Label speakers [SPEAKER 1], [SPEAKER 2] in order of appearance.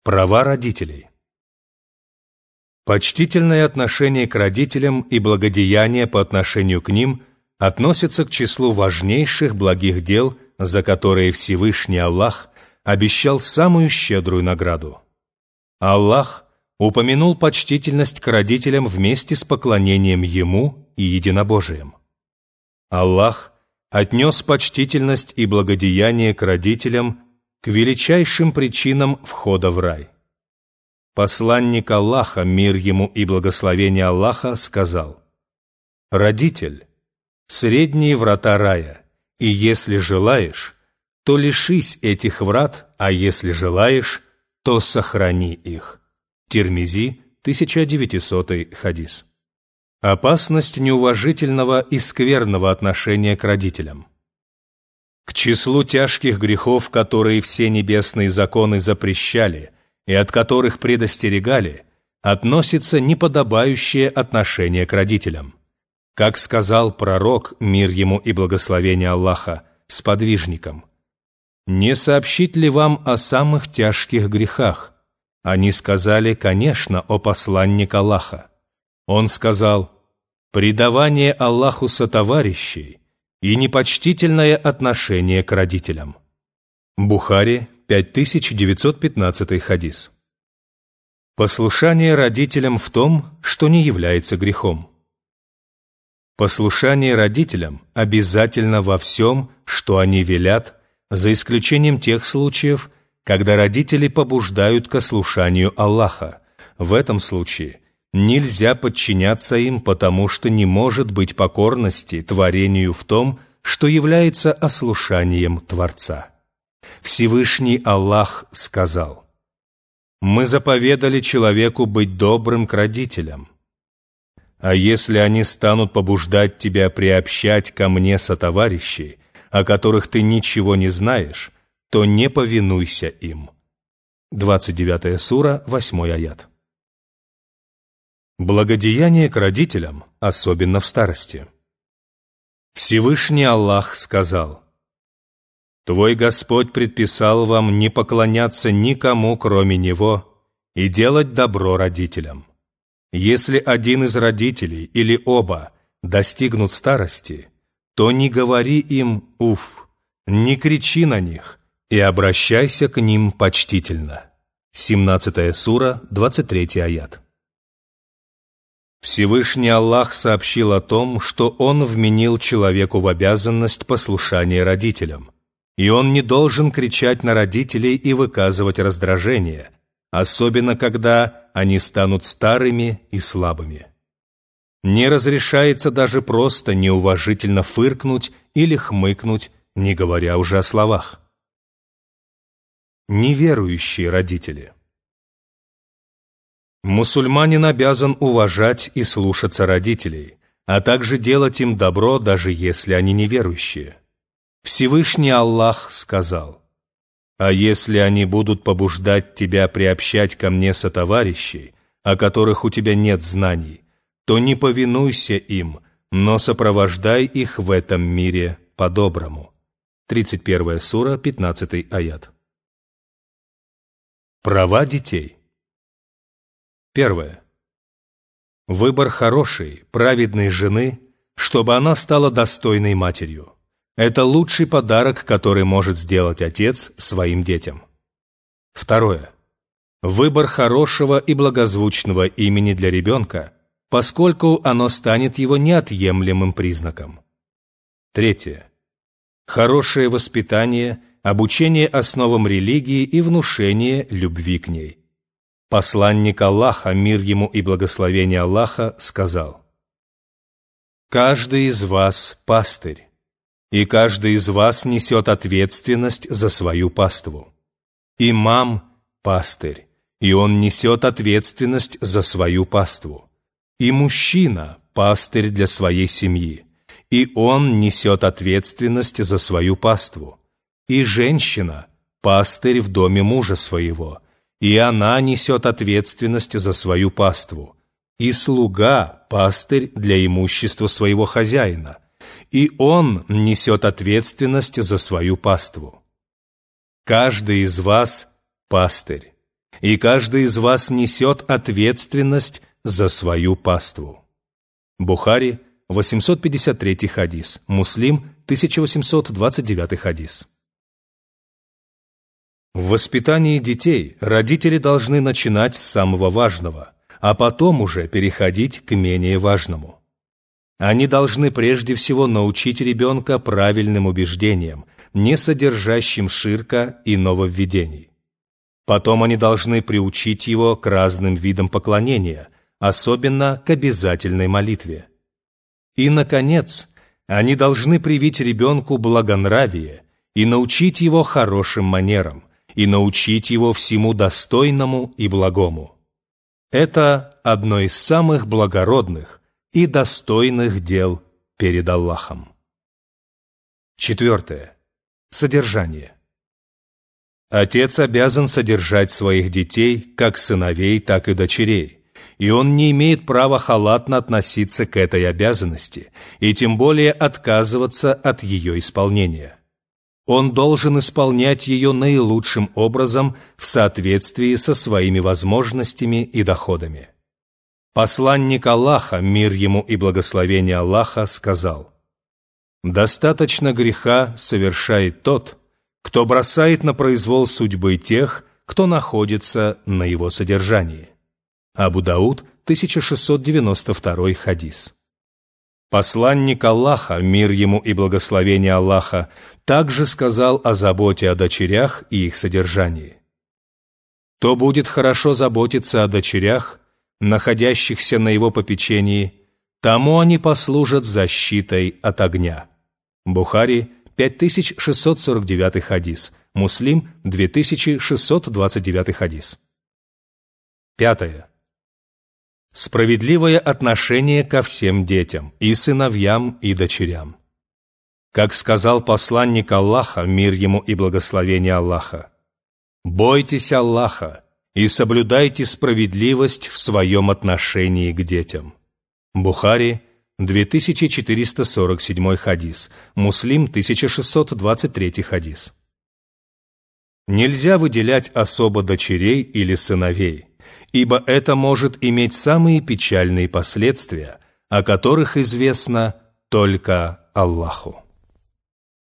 [SPEAKER 1] Права родителей. Почтительное отношение к родителям и благодеяние по отношению к ним относятся к числу важнейших благих дел, за которые Всевышний Аллах обещал самую щедрую награду. Аллах упомянул почтительность к родителям вместе с поклонением Ему и единобожием. Аллах отнес почтительность и благодеяние к родителям к величайшим причинам входа в рай. Посланник Аллаха, мир ему и благословение Аллаха, сказал: «Родитель — средние врата рая, и если желаешь, то лишись этих врат, а если желаешь, то сохрани их». Тирмизи, 1900 хадис. Опасность неуважительного и скверного отношения к родителям. К числу тяжких грехов, которые все небесные законы запрещали и от которых предостерегали, относится неподобающее отношение к родителям. Как сказал пророк, мир ему и благословение Аллаха, сподвижникам: «Не сообщить ли вам о самых тяжких грехах?» Они сказали: «Конечно, о посланник Аллаха». Он сказал: «Предавание Аллаху сотоварищей и непочтительное отношение к родителям». Бухари, 5915 хадис. Послушание родителям в том, что не является грехом. Послушание родителям обязательно во всем, что они велят, за исключением тех случаев, когда родители побуждают к ослушанию Аллаха. В этом случае нельзя подчиняться им, потому что не может быть покорности творению в том, что является ослушанием Творца. Всевышний Аллах сказал: «Мы заповедали человеку быть добрым к родителям. А если они станут побуждать тебя приобщать ко мне сотоварищей, о которых ты ничего не знаешь, то не повинуйся им». 29 сура, 8 аят. Благодеяние к родителям, особенно в старости. Всевышний Аллах сказал: «Твой Господь предписал вам не поклоняться никому, кроме Него, и делать добро родителям. Если один из родителей или оба достигнут старости, то не говори им «уф», не кричи на них и обращайся к ним почтительно». 17 сура, 23 аят. Всевышний Аллах сообщил о том, что Он вменил человеку в обязанность послушания родителям, и он не должен кричать на родителей и выказывать раздражение, особенно когда они станут старыми и слабыми. Не разрешается даже просто неуважительно фыркнуть или хмыкнуть, не говоря уже о словах. Неверующие родители. Мусульманин обязан уважать и слушаться родителей, а также делать им добро, даже если они неверующие. Всевышний Аллах сказал: «А если они будут побуждать тебя приобщать ко мне сотоварищей, о которых у тебя нет знаний, то не повинуйся им, но сопровождай их в этом мире по-доброму». 31 сура, 15 аят. Права детей. Первое. Выбор хорошей, праведной жены, чтобы она стала достойной матерью. Это лучший подарок, который может сделать отец своим детям. Второе. Выбор хорошего и благозвучного имени для ребенка, поскольку оно станет его неотъемлемым признаком. Третье. Хорошее воспитание, обучение основам религии и внушение любви к ней. Посланник Аллаха, мир ему и благословение Аллаха, сказал: «Каждый из вас пастырь, и каждый из вас несет ответственность за свою паству. Имам – пастырь, и он несет ответственность за свою паству. И мужчина – пастырь для своей семьи, и он несет ответственность за свою паству. И женщина – пастырь в доме мужа своего, и она несет ответственность за свою паству. И слуга – пастырь для имущества своего хозяина, и он несет ответственность за свою паству. Каждый из вас – пастырь, и каждый из вас несет ответственность за свою паству». Бухари, 853 хадис, Муслим, 1829 хадис. В воспитании детей родители должны начинать с самого важного, а потом уже переходить к менее важному. Они должны прежде всего научить ребенка правильным убеждениям, не содержащим ширка и нововведений. Потом они должны приучить его к разным видам поклонения, особенно к обязательной молитве. И, наконец, они должны привить ребенку благонравие и научить его хорошим манерам, и научить его всему достойному и благому. Это одно из самых благородных и достойных дел перед Аллахом. 4. Содержание. Отец обязан содержать своих детей, как сыновей, так и дочерей, и он не имеет права халатно относиться к этой обязанности и тем более отказываться от ее исполнения. Он должен исполнять ее наилучшим образом в соответствии со своими возможностями и доходами. Посланник Аллаха, мир ему и благословение Аллаха, сказал: «Достаточно греха совершает тот, кто бросает на произвол судьбы тех, кто находится на его содержании». Абу Дауд, 1692 хадис. Посланник Аллаха, мир ему и благословение Аллаха, также сказал о заботе о дочерях и их содержании. «Кто будет хорошо заботиться о дочерях, находящихся на его попечении, тому они послужат защитой от огня». Бухари, 5649 хадис, Муслим, 2629 хадис. 5. Справедливое отношение ко всем детям, и сыновьям, и дочерям. Как сказал посланник Аллаха, мир ему и благословение Аллаха: «Бойтесь Аллаха и соблюдайте справедливость в своем отношении к детям». Бухари, 2447 хадис, Муслим, 1623 хадис. Нельзя выделять особо дочерей или сыновей, ибо это может иметь самые печальные последствия, о которых известно только Аллаху.